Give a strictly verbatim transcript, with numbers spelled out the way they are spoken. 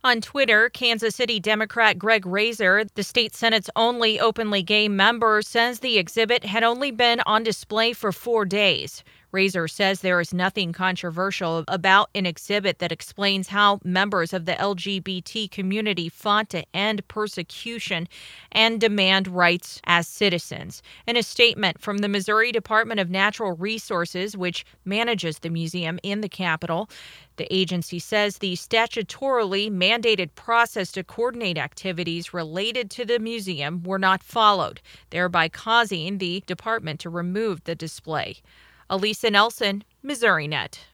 On Twitter, Kansas City Democrat Greg Razor, the state Senate's only openly gay member, says the exhibit had only been on display for four days. Razor says there is nothing controversial about an exhibit that explains how members of the L G B T community fought to end persecution and demand rights as citizens. In a statement from the Missouri Department of Natural Resources, which manages the museum in the capital, the agency says the statutorily mandated process to coordinate activities related to the museum were not followed, thereby causing the department to remove the display. Elisa Nelson, Missouri Net.